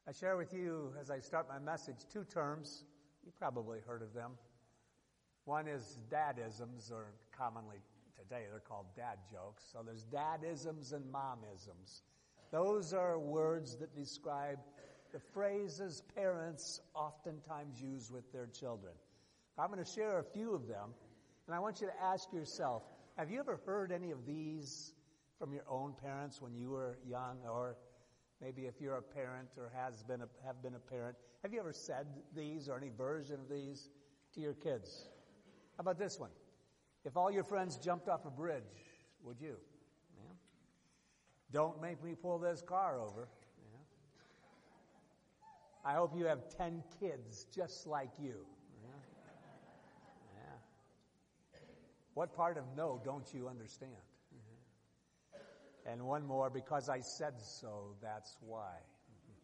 I share with you, as I start my message, two terms. You probably heard of them. One is dadisms, or commonly today they're called dad jokes. So there's dadisms and momisms. Those are words that describe the phrases parents oftentimes use with their children. I'm going to share a few of them, and I want you to ask yourself, have you ever heard any of these from your own parents when you were young, or maybe if you're a parent or have been a parent, have you ever said these or any version of these to your kids? How about this one? If all your friends jumped off a bridge, would you? Yeah. Don't make me pull this car over. Yeah. I hope you have 10 kids just like you. Yeah. Yeah. What part of no don't you understand? And one more, because I said so, that's why.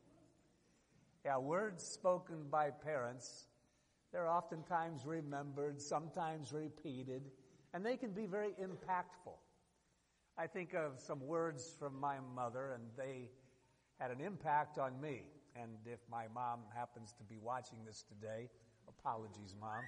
Yeah, words spoken by parents, they're oftentimes remembered, sometimes repeated, and they can be very impactful. I think of some words from my mother, and they had an impact on me. And if my mom happens to be watching this today, apologies, Mom.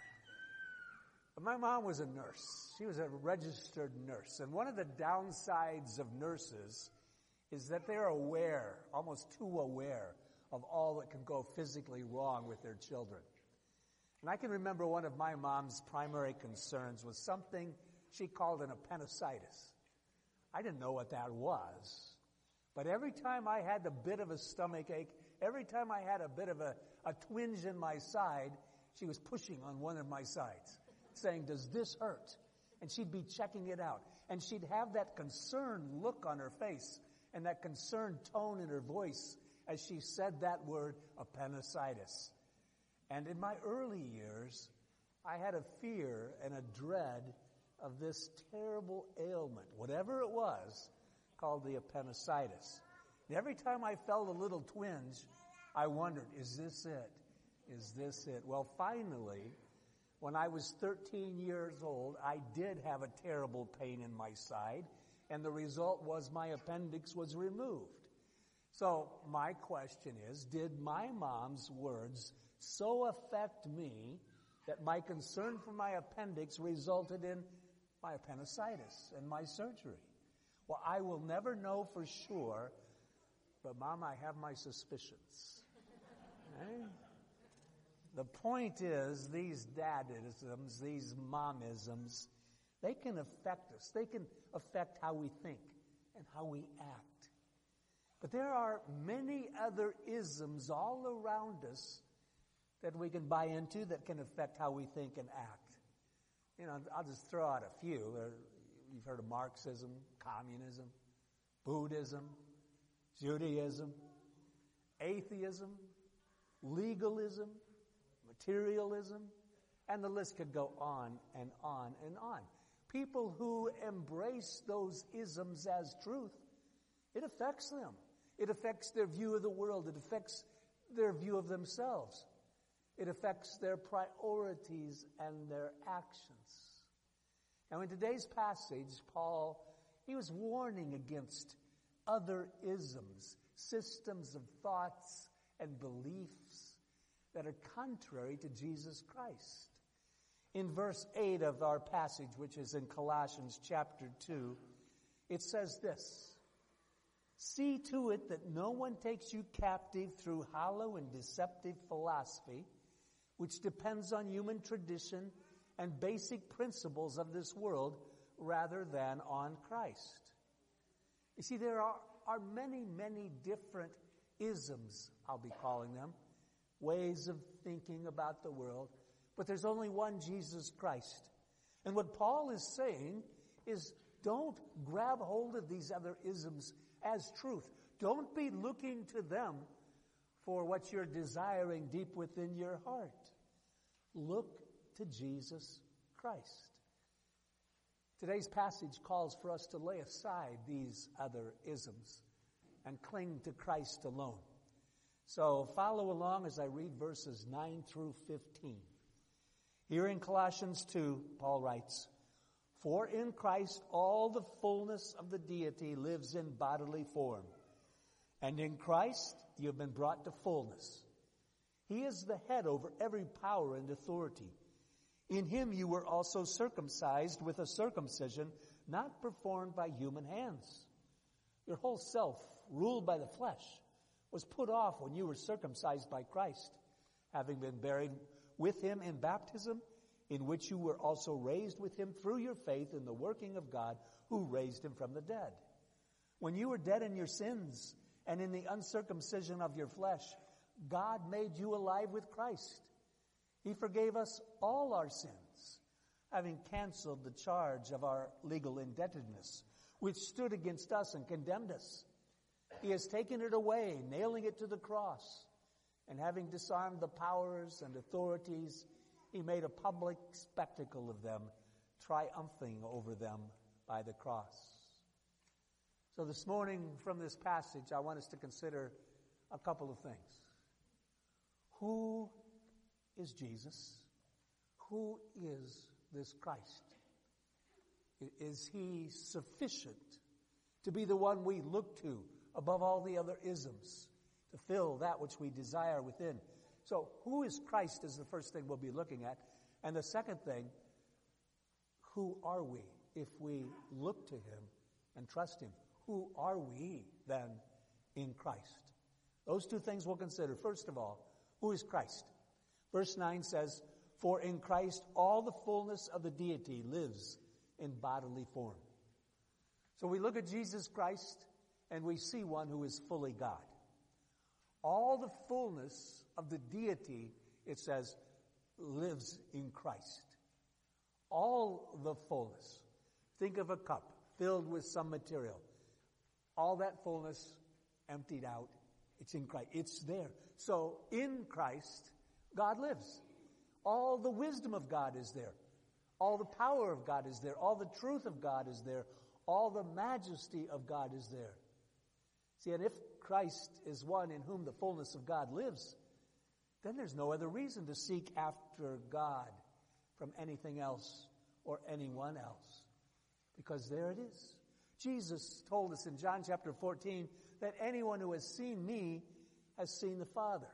But my mom was a nurse. She was a registered nurse. And one of the downsides of nurses is that they're aware, almost too aware, of all that can go physically wrong with their children. And I can remember one of my mom's primary concerns was something she called an appendicitis. I didn't know what that was. But every time I had a bit of a stomach ache, every time I had a bit of a twinge in my side, she was pushing on one of my sides, saying, "Does this hurt?" And she'd be checking it out. And she'd have that concerned look on her face and that concerned tone in her voice as she said that word, appendicitis. And in my early years, I had a fear and a dread of this terrible ailment, whatever it was, called the appendicitis. And every time I felt a little twinge, I wondered, is this it? Is this it? Well, finally, when I was 13 years old, I did have a terrible pain in my side, and the result was my appendix was removed. So my question is, did my mom's words so affect me that my concern for my appendix resulted in my appendicitis and my surgery? Well, I will never know for sure, but Mom, I have my suspicions. Okay? The point is, these dadisms, these momisms, they can affect us. They can affect how we think and how we act. But there are many other isms all around us that we can buy into that can affect how we think and act. You know, I'll just throw out a few. You've heard of Marxism, communism, Buddhism, Judaism, atheism, legalism, materialism, and the list could go on and on and on. People who embrace those isms as truth, it affects them. It affects their view of the world. It affects their view of themselves. It affects their priorities and their actions. Now in today's passage, Paul, he was warning against other isms, systems of thoughts and beliefs that are contrary to Jesus Christ. In verse 8 of our passage, which is in Colossians chapter 2, it says this, "See to it that no one takes you captive through hollow and deceptive philosophy, which depends on human tradition and basic principles of this world rather than on Christ." You see, there are many, many different isms, I'll be calling them, ways of thinking about the world, but there's only one Jesus Christ. And what Paul is saying is, don't grab hold of these other isms as truth. Don't be looking to them for what you're desiring deep within your heart. Look to Jesus Christ. Today's passage calls for us to lay aside these other isms and cling to Christ alone. So follow along as I read verses 9 through 15. Here in Colossians 2, Paul writes, "For in Christ all the fullness of the deity lives in bodily form, and in Christ you have been brought to fullness. He is the head over every power and authority. In him you were also circumcised with a circumcision not performed by human hands. Your whole self, ruled by the flesh, was put off when you were circumcised by Christ, having been buried with him in baptism, in which you were also raised with him through your faith in the working of God who raised him from the dead. When you were dead in your sins and in the uncircumcision of your flesh, God made you alive with Christ. He forgave us all our sins, having canceled the charge of our legal indebtedness, which stood against us and condemned us. He has taken it away, nailing it to the cross, and having disarmed the powers and authorities, he made a public spectacle of them, triumphing over them by the cross. So this morning, from this passage, I want us to consider a couple of things. Who is Jesus? Who is this Christ? Is he sufficient to be the one we look to above all the other isms, to fill that which we desire within? So who is Christ is the first thing we'll be looking at. And the second thing, who are we if we look to him and trust him? Who are we then in Christ? Those two things we'll consider. First of all, who is Christ? Verse 9 says, "For in Christ all the fullness of the deity lives in bodily form." So we look at Jesus Christ and we see one who is fully God. All the fullness of the deity, it says, lives in Christ. All the fullness. Think of a cup filled with some material. All that fullness emptied out, it's in Christ. It's there. So in Christ, God lives. All the wisdom of God is there. All the power of God is there. All the truth of God is there. All the majesty of God is there. See, and if Christ is one in whom the fullness of God lives, then there's no other reason to seek after God from anything else or anyone else. Because there it is. Jesus told us in John chapter 14 that anyone who has seen me has seen the Father.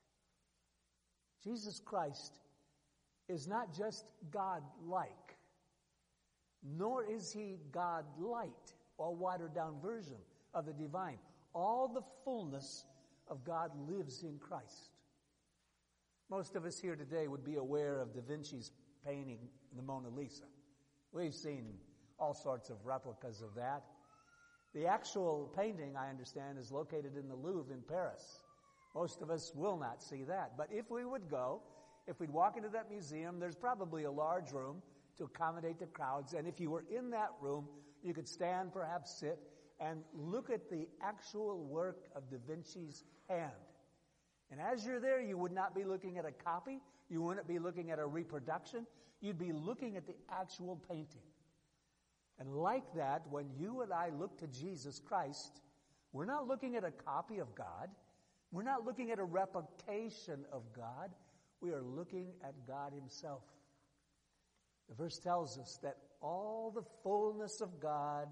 Jesus Christ is not just God-like, nor is he God-light, or watered-down version of the divine. All the fullness of God lives in Christ. Most of us here today would be aware of Da Vinci's painting, the Mona Lisa. We've seen all sorts of replicas of that. The actual painting, I understand, is located in the Louvre in Paris. Most of us will not see that. But if we would go, if we'd walk into that museum, there's probably a large room to accommodate the crowds. And if you were in that room, you could stand, perhaps sit, and look at the actual work of Da Vinci's hand. And as you're there, you would not be looking at a copy. You wouldn't be looking at a reproduction. You'd be looking at the actual painting. And like that, when you and I look to Jesus Christ, we're not looking at a copy of God. We're not looking at a replication of God. We are looking at God himself. The verse tells us that all the fullness of God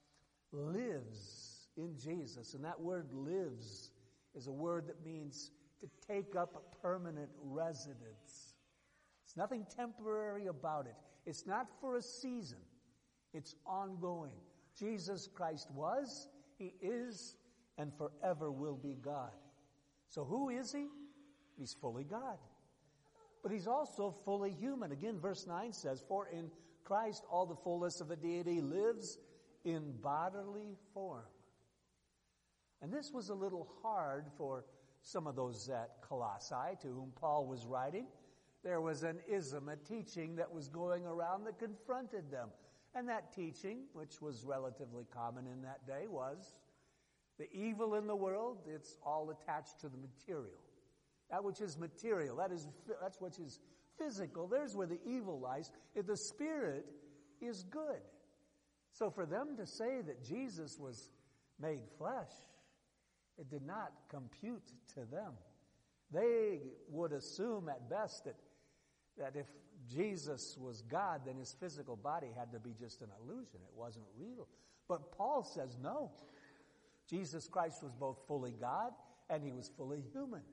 lives in Jesus. And that word lives is a word that means to take up a permanent residence. It's nothing temporary about it. It's not for a season. It's ongoing. Jesus Christ was, he is, and forever will be God. So who is he? He's fully God. But he's also fully human. Again, verse 9 says, "For in Christ all the fullness of the deity lives in bodily form." And this was a little hard for some of those at Colossae to whom Paul was writing. There was an ism, a teaching that was going around that confronted them. And that teaching, which was relatively common in that day, was the evil in the world, it's all attached to the material. That which is material, that's what is physical. There's where the evil lies. If the Spirit is good. So for them to say that Jesus was made flesh, it did not compute to them. They would assume at best that if Jesus was God, then his physical body had to be just an illusion. It wasn't real. But Paul says no. Jesus Christ was both fully God and he was fully human.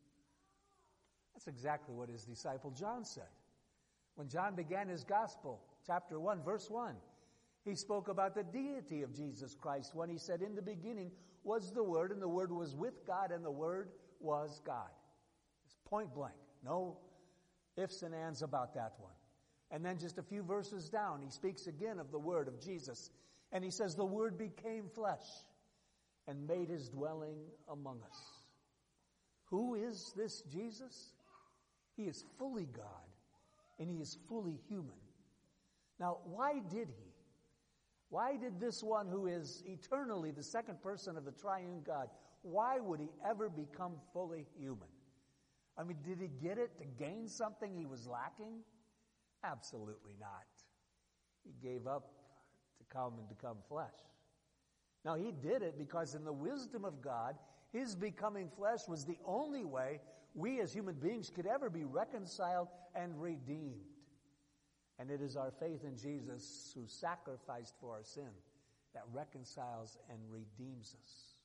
That's exactly what his disciple John said. When John began his gospel, chapter 1, verse 1, he spoke about the deity of Jesus Christ when he said, "In the beginning was the Word, and the Word was with God, and the Word was God." It's point blank. No ifs and ands about that one. And then just a few verses down, he speaks again of the Word of Jesus. And he says, "The Word became flesh and made his dwelling among us." Who is this Jesus? He is fully God, and he is fully human. Now, why did he? Why did this one who is eternally the second person of the triune God, why would he ever become fully human? I mean, did he get it to gain something he was lacking? Absolutely not. He gave up to come and become flesh. Now, he did it because in the wisdom of God, his becoming flesh was the only way we as human beings could ever be reconciled and redeemed. And it is our faith in Jesus who sacrificed for our sin that reconciles and redeems us.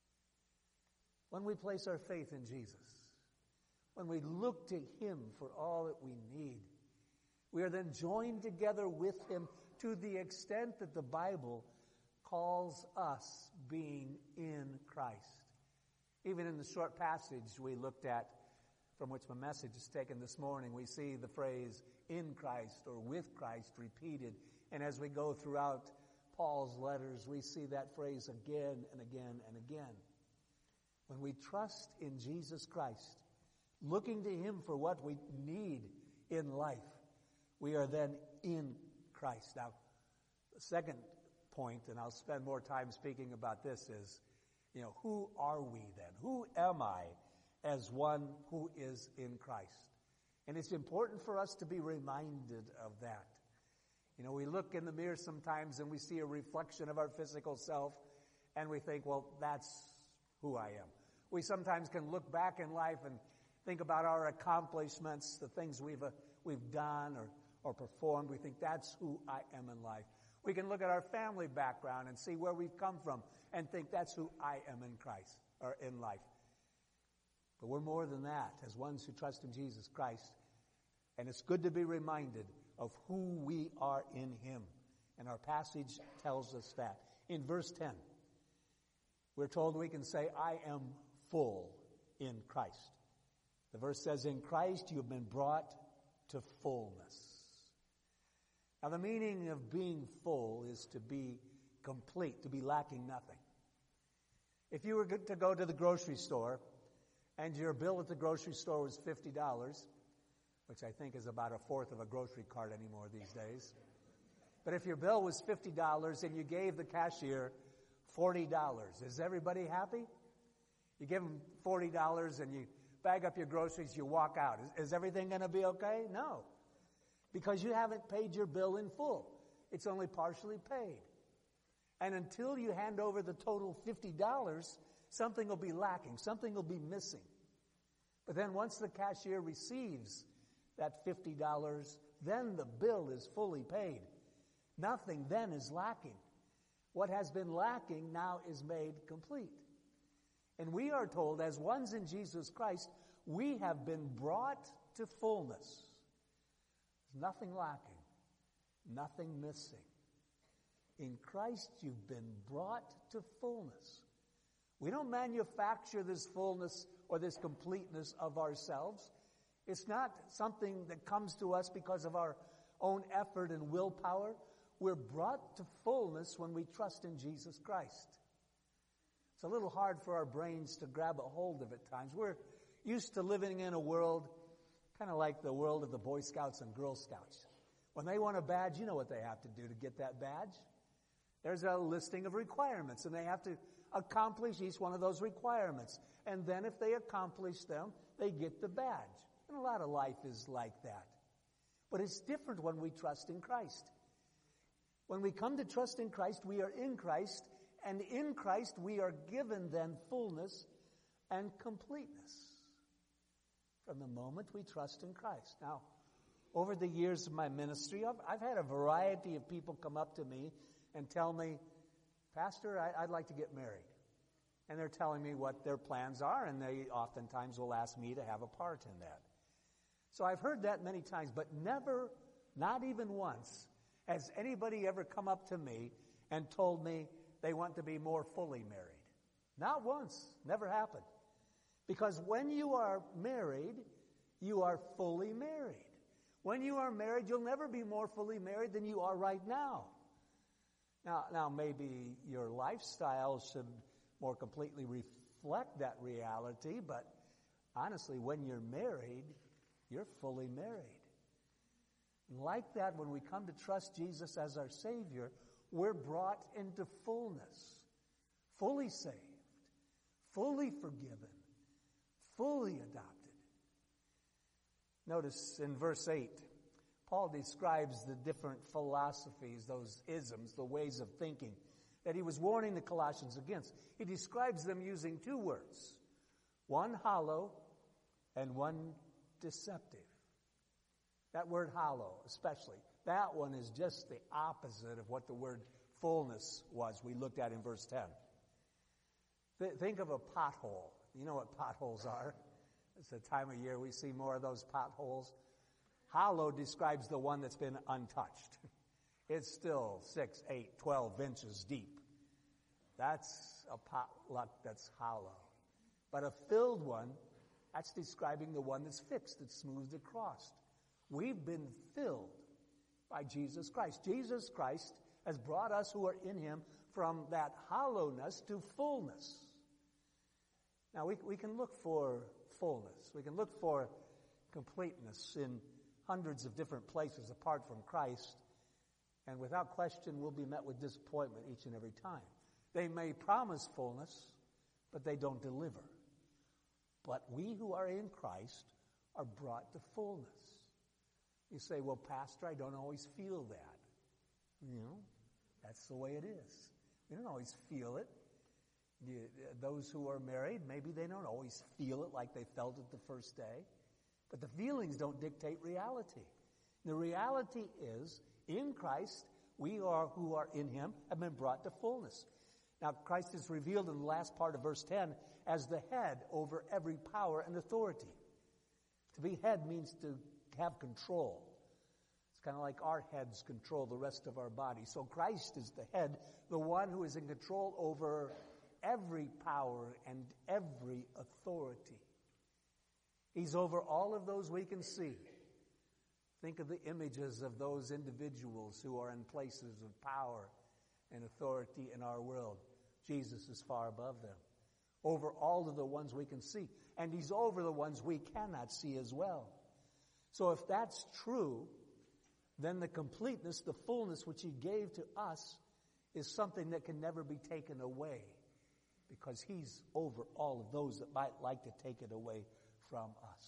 When we place our faith in Jesus, when we look to him for all that we need, we are then joined together with him to the extent that the Bible calls us being in Christ. Even in the short passage we looked at, from which my message is taken this morning, we see the phrase "in Christ" or "with Christ" repeated. And as we go throughout Paul's letters, we see that phrase again and again and again. When we trust in Jesus Christ, looking to him for what we need in life, we are then in Christ. Now, the second point, and I'll spend more time speaking about this, is, who are we then? Who am I as one who is in Christ? And it's important for us to be reminded of that. We look in the mirror sometimes and we see a reflection of our physical self, and we think, well, that's who I am. We sometimes can look back in life and think about our accomplishments, the things we've done or performed. We think that's who I am in life. We can look at our family background and see where we've come from and think that's who I am in Christ or in life. But we're more than that as ones who trust in Jesus Christ. And it's good to be reminded of who we are in him. And our passage tells us that. In verse 10, we're told we can say, "I am full in Christ." The verse says, "In Christ you have been brought to fullness." Now, the meaning of being full is to be complete, to be lacking nothing. If you were to go to the grocery store and your bill at the grocery store was $50, which I think is about a fourth of a grocery cart anymore these days. But if your bill was $50 and you gave the cashier $40, is everybody happy? You give them $40 and you bag up your groceries, you walk out. Is everything going to be okay? No. Because you haven't paid your bill in full. It's only partially paid. And until you hand over the total $50, something will be lacking. Something will be missing. But then once the cashier receives that $50, then the bill is fully paid. Nothing then is lacking. What has been lacking now is made complete. And we are told, as ones in Jesus Christ, we have been brought to fullness. There's nothing lacking, nothing missing. In Christ, you've been brought to fullness. We don't manufacture this fullness or this completeness of ourselves. It's not something that comes to us because of our own effort and willpower. We're brought to fullness when we trust in Jesus Christ. It's a little hard for our brains to grab a hold of at times. We're used to living in a world kind of like the world of the Boy Scouts and Girl Scouts. When they want a badge, you know what they have to do to get that badge. There's a listing of requirements, and they have to accomplish each one of those requirements. And then if they accomplish them, they get the badge. And a lot of life is like that. But it's different when we trust in Christ. When we come to trust in Christ, we are in Christ, and in Christ we are given then fullness and completeness from the moment we trust in Christ. Now, over the years of my ministry, I've had a variety of people come up to me and tell me, "Pastor, I'd like to get married." And they're telling me what their plans are, and they oftentimes will ask me to have a part in that. So I've heard that many times, but never, not even once, has anybody ever come up to me and told me they want to be more fully married. Not once. Never happened. Because when you are married, you are fully married. When you are married, you'll never be more fully married than you are right now. Now maybe your lifestyle should more completely reflect that reality, but honestly, when you're married, you're fully married. And like that, when we come to trust Jesus as our Savior, we're brought into fullness, fully saved, fully forgiven, fully adopted. Notice in verse 8, Paul describes the different philosophies, those isms, the ways of thinking that he was warning the Colossians against. He describes them using two words, one hollow and one deceptive. That word hollow, especially, that one is just the opposite of what the word fullness was we looked at in verse 10. Think of a pothole. You know what potholes are. It's the time of year we see more of those potholes. Hollow describes the one that's been untouched. It's still 6, 8, 12 inches deep. That's a potluck that's hollow. But a filled one, that's describing the one that's fixed, that's smoothed across. We've been filled by Jesus Christ. Jesus Christ has brought us who are in Him from that hollowness to fullness. Now, we can look for fullness. We can look for completeness in hundreds of different places apart from Christ. And without question, we'll be met with disappointment each and every time. They may promise fullness, but they don't deliver. But we who are in Christ are brought to fullness. You say, well, Pastor, I don't always feel that. You know, that's the way it is. We don't always feel it. Those who are married, maybe they don't always feel it like they felt it the first day. But the feelings don't dictate reality. The reality is, in Christ, we are who are in Him have been brought to fullness. Now, Christ is revealed in the last part of verse 10 as the head over every power and authority. To be head means to have control. It's kind of like our heads control the rest of our body. So Christ is the head, the one who is in control over every power and every authority. He's over all of those we can see. Think of the images of those individuals who are in places of power and authority in our world. Jesus is far above them. Over all of the ones we can see. And He's over the ones we cannot see as well. So if that's true, then the completeness, the fullness which He gave to us is something that can never be taken away. Because He's over all of those that might like to take it away from us.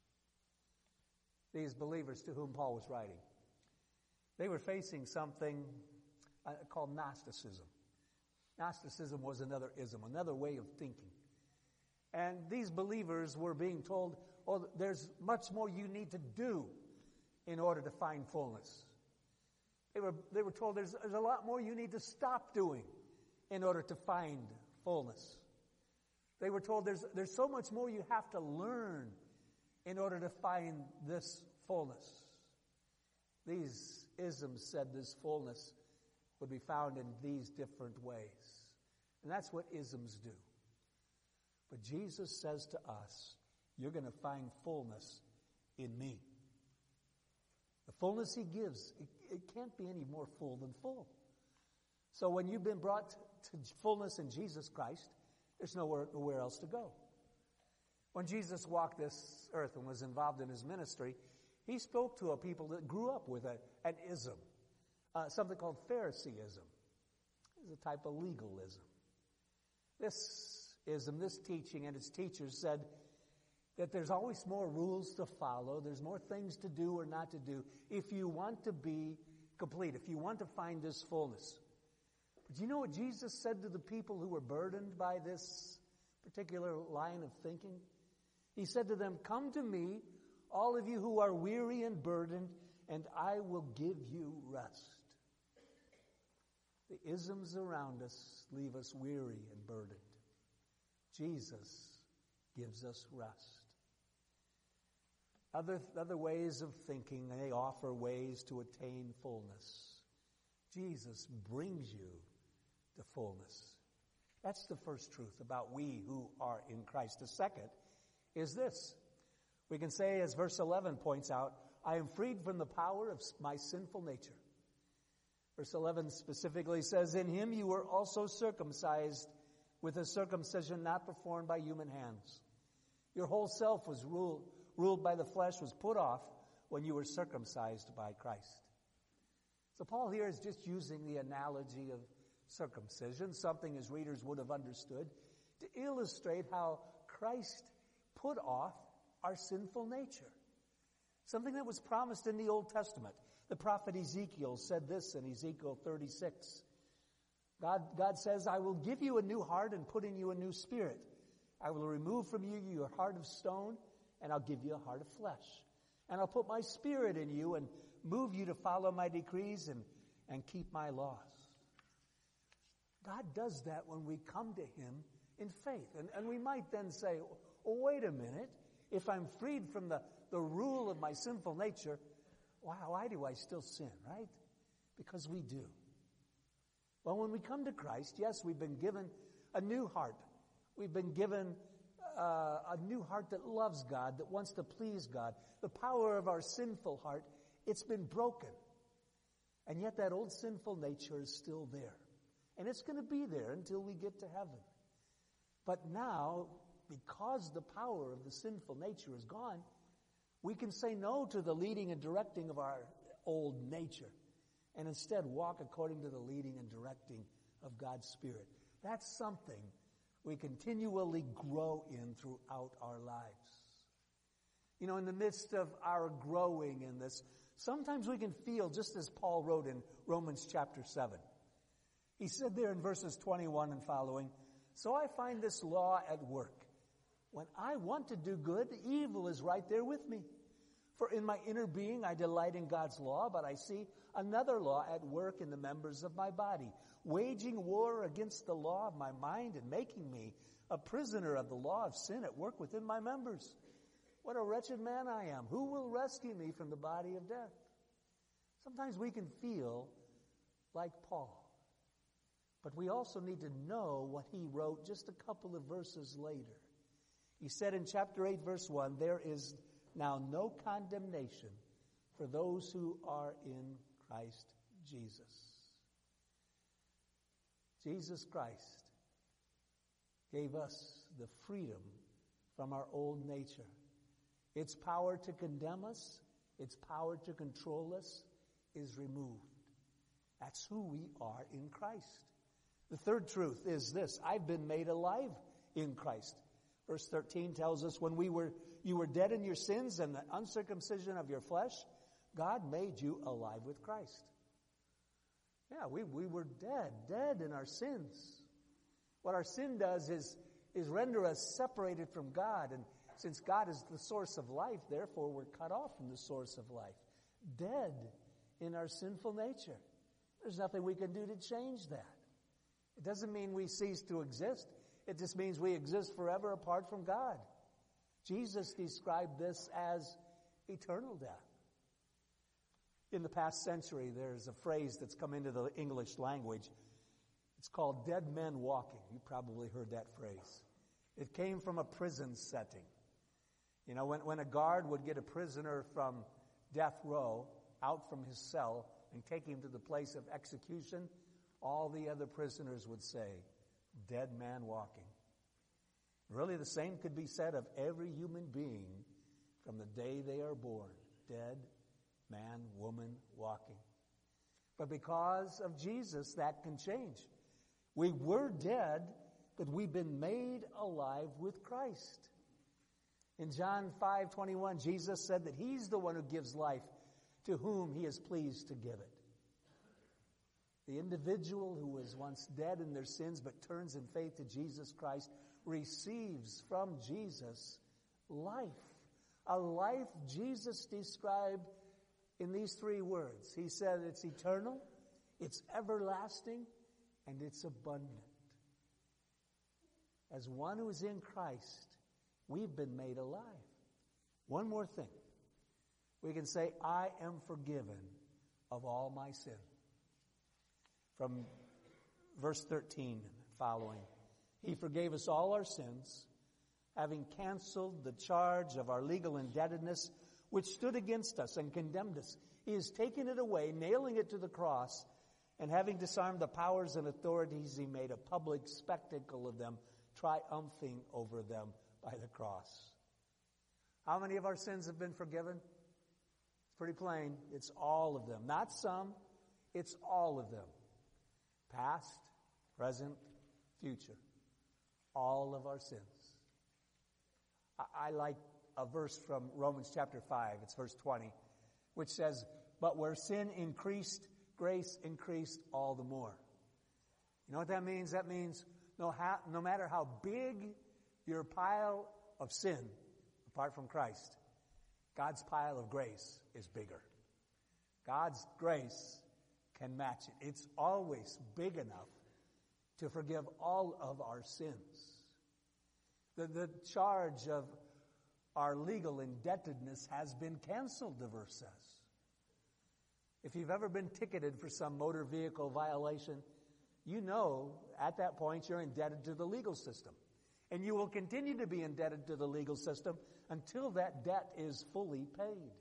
These believers to whom Paul was writing, they were facing something called Gnosticism. Gnosticism was another ism, another way of thinking. And these believers were being told, oh, there's much more you need to do in order to find fullness. They were told there's a lot more you need to stop doing in order to find fullness. They were told there's so much more you have to learn in order to find this fullness. These isms said this fullness would be found in these different ways. And that's what isms do. But Jesus says to us, you're going to find fullness in me. The fullness He gives, it can't be any more full than full. So when you've been brought to fullness in Jesus Christ, there's nowhere else to go. When Jesus walked this earth and was involved in His ministry, He spoke to a people that grew up with an ism, something called Phariseeism. It's a type of legalism. This ism, this teaching and its teachers said that there's always more rules to follow, there's more things to do or not to do if you want to be complete, if you want to find this fullness. But you know what Jesus said to the people who were burdened by this particular line of thinking? He said to them, come to me, all of you who are weary and burdened, and I will give you rest. The isms around us leave us weary and burdened. Jesus gives us rest. Other ways of thinking, they offer ways to attain fullness. Jesus brings you to fullness. That's the first truth about we who are in Christ. The second is this. We can say, as verse 11 points out, I am freed from the power of my sinful nature. Verse 11 specifically says, in him you were also circumcised with a circumcision not performed by human hands. Your whole self was ruled by the flesh, was put off when you were circumcised by Christ. So Paul here is just using the analogy of circumcision, something his readers would have understood, to illustrate how Christ put off our sinful nature. Something that was promised in the Old Testament. The prophet Ezekiel said this in Ezekiel 36. God says, I will give you a new heart and put in you a new spirit. I will remove from you your heart of stone, and I'll give you a heart of flesh. And I'll put my spirit in you and move you to follow my decrees and keep my laws. God does that when we come to him in faith. And we might then say, oh, wait a minute. If I'm freed from the rule of my sinful nature, why do I still sin, right? Because we do. Well, when we come to Christ, yes, we've been given a new heart. We've been given a new heart that loves God, that wants to please God. The power of our sinful heart, it's been broken. And yet that old sinful nature is still there. And it's going to be there until we get to heaven. But now, because the power of the sinful nature is gone, we can say no to the leading and directing of our old nature and instead walk according to the leading and directing of God's Spirit. That's something we continually grow in throughout our lives. You know, in the midst of our growing in this, sometimes we can feel, just as Paul wrote in Romans chapter 7. He said there in verses 21 and following, so I find this law at work. When I want to do good, evil is right there with me. For in my inner being I delight in God's law, but I see another law at work in the members of my body, waging war against the law of my mind and making me a prisoner of the law of sin at work within my members. What a wretched man I am. Who will rescue me from the body of death? Sometimes we can feel like Paul. But we also need to know what he wrote just a couple of verses later. He said in chapter 8, verse 1, there is now no condemnation for those who are in Christ Jesus. Jesus Christ gave us the freedom from our old nature. Its power to condemn us, its power to control us is removed. That's who we are in Christ. The third truth is this: I've been made alive in Christ. Verse 13 tells us, when you were dead in your sins and the uncircumcision of your flesh, God made you alive with Christ. Yeah, we were dead in our sins. What our sin does is render us separated from God. And since God is the source of life, therefore we're cut off from the source of life. Dead in our sinful nature. There's nothing we can do to change that. It doesn't mean we cease to exist. It just means we exist forever apart from God. Jesus described this as eternal death. In the past century, there's a phrase that's come into the English language. It's called dead men walking. You probably heard that phrase. It came from a prison setting. You know, when a guard would get a prisoner from death row out from his cell and take him to the place of execution, all the other prisoners would say, dead man walking. Really, the same could be said of every human being from the day they are born. Dead man, woman, walking. But because of Jesus, that can change. We were dead, but we've been made alive with Christ. In John 5:21, Jesus said that he's the one who gives life to whom he is pleased to give it. The individual who was once dead in their sins but turns in faith to Jesus Christ receives from Jesus life. A life Jesus described in these three words. He said it's eternal, it's everlasting, and it's abundant. as one who is in Christ, we've been made alive. One more thing. We can say, I am forgiven of all my sin. From verse 13 following, He forgave us all our sins, having canceled the charge of our legal indebtedness, which stood against us and condemned us. He has taken it away, nailing it to the cross, and having disarmed the powers and authorities, He made a public spectacle of them, triumphing over them by the cross. How many of our sins have been forgiven? It's pretty plain. It's all of them. Not some. It's all of them. Past, present, future. All of our sins. I like a verse from Romans chapter 5. It's verse 20, which says, but where sin increased, grace increased all the more. You know what that means? That means no matter how big your pile of sin, apart from Christ, God's pile of grace is bigger. God's grace can match it. It's always big enough to forgive all of our sins. The charge of our legal indebtedness has been canceled, the verse says. If you've ever been ticketed for some motor vehicle violation, you know at that point you're indebted to the legal system. And you will continue to be indebted to the legal system until that debt is fully paid.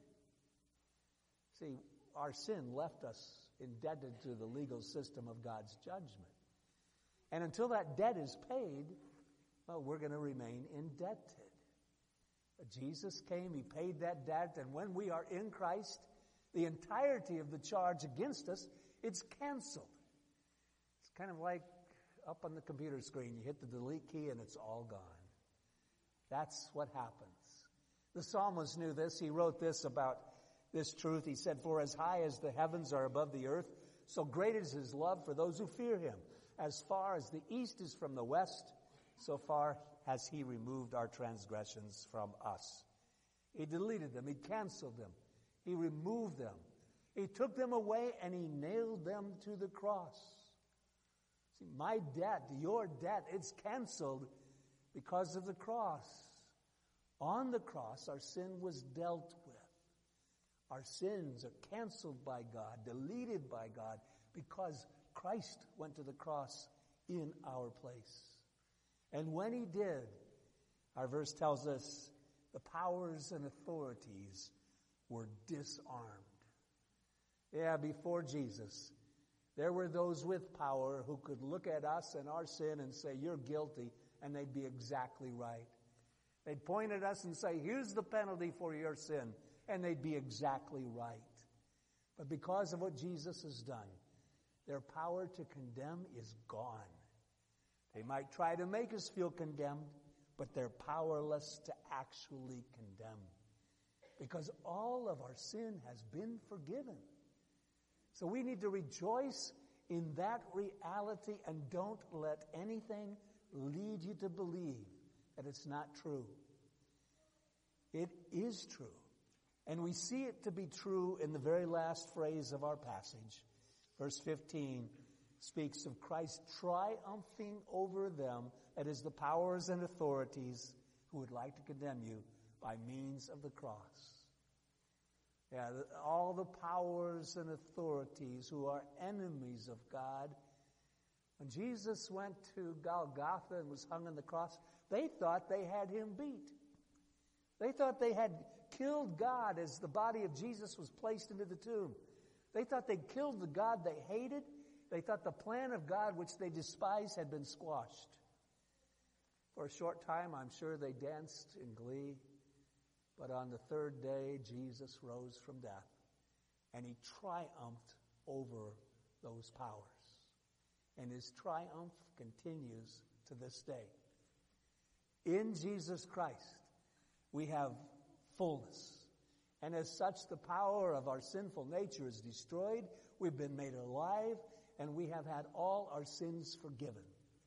See, our sin left us indebted to the legal system of God's judgment. And until that debt is paid, well, we're going to remain indebted. Jesus came, He paid that debt, and when we are in Christ, the entirety of the charge against us, it's canceled. It's kind of like up on the computer screen. You hit the delete key and it's all gone. That's what happens. The psalmist knew this. He wrote this about this truth. He said, for as high as the heavens are above the earth, so great is His love for those who fear Him. As far as the east is from the west, so far has He removed our transgressions from us. He deleted them. He canceled them. He removed them. He took them away and He nailed them to the cross. See, my debt, your debt, it's canceled because of the cross. On the cross, our sin was dealt with. Our sins are canceled by God, deleted by God, because Christ went to the cross in our place. And when He did, our verse tells us, the powers and authorities were disarmed. Yeah, before Jesus, there were those with power who could look at us and our sin and say, you're guilty, and they'd be exactly right. They'd point at us and say, here's the penalty for your sin, and they'd be exactly right. But because of what Jesus has done, their power to condemn is gone. They might try to make us feel condemned, but they're powerless to actually condemn. Because all of our sin has been forgiven. So we need to rejoice in that reality and don't let anything lead you to believe that it's not true. It is true. And we see it to be true in the very last phrase of our passage. Verse 15 speaks of Christ triumphing over them, that is, the powers and authorities who would like to condemn you by means of the cross. Yeah, all the powers and authorities who are enemies of God. When Jesus went to Golgotha and was hung on the cross, they thought they had Him beat. They thought they had killed God as the body of Jesus was placed into the tomb. They thought they'd killed the God they hated. They thought the plan of God, which they despised, had been squashed. For a short time, I'm sure they danced in glee. But on the third day, Jesus rose from death, and He triumphed over those powers. And His triumph continues to this day. In Jesus Christ, we have fullness. And as such, the power of our sinful nature is destroyed. We've been made alive, and we have had all our sins forgiven.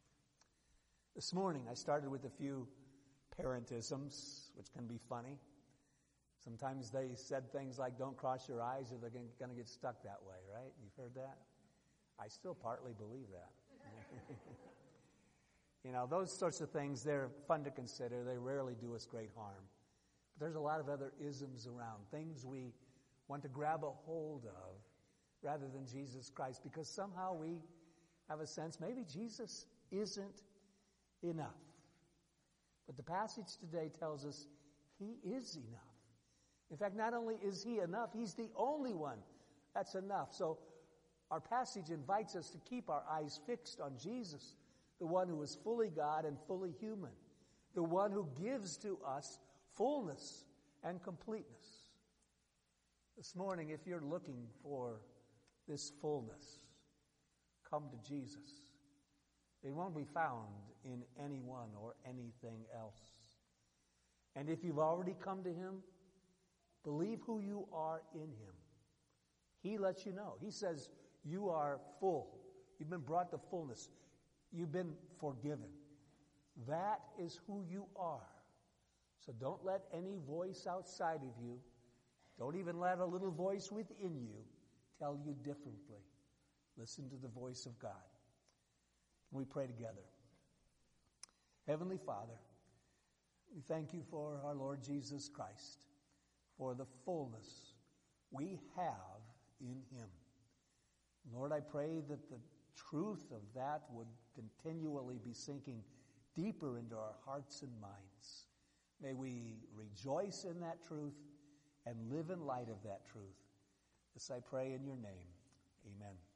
This morning, I started with a few parentisms, which can be funny. Sometimes they said things like, don't cross your eyes or they're going to get stuck that way, right? You've heard that? I still partly believe that. Those sorts of things, they're fun to consider. They rarely do us great harm. But there's a lot of other isms around, things we want to grab a hold of rather than Jesus Christ, because somehow we have a sense maybe Jesus isn't enough. But the passage today tells us he is enough. In fact, not only is he enough, he's the only one that's enough. So our passage invites us to keep our eyes fixed on Jesus, the one who is fully God and fully human, the one who gives to us fullness and completeness. This morning, if you're looking for this fullness, come to Jesus. It won't be found in anyone or anything else. And if you've already come to him, believe who you are in him. He lets you know. He says you are full. You've been brought to fullness. You've been forgiven. That is who you are. So don't let any voice outside of you, don't even let a little voice within you tell you differently. Listen to the voice of God. We pray together. Heavenly Father, we thank you for our Lord Jesus Christ, for the fullness we have in him. Lord, I pray that the truth of that would continually be sinking deeper into our hearts and minds. May we rejoice in that truth and live in light of that truth. This I pray in your name. Amen.